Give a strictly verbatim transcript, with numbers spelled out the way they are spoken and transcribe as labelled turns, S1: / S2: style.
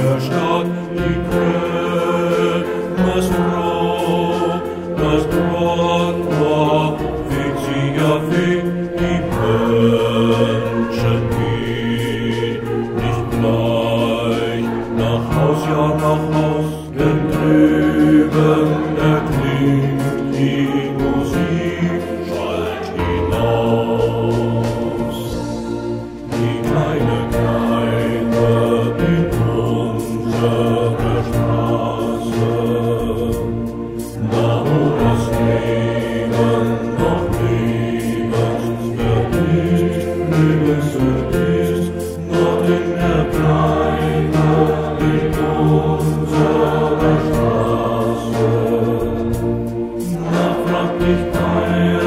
S1: der Stadt die Krömersfrau, das Brot war, wie sie ja wie die Menschen geht, nicht gleich nach Haus, ja nach Haus, denn drüben erklingt die Musik, schallt hinaus. Die kleine Kneipe in unserer Straße, da wo das Leben noch lebenswert ist, lebenswert ist, dort in der Kneipe in unserer Straße. Da fragt mich keiner,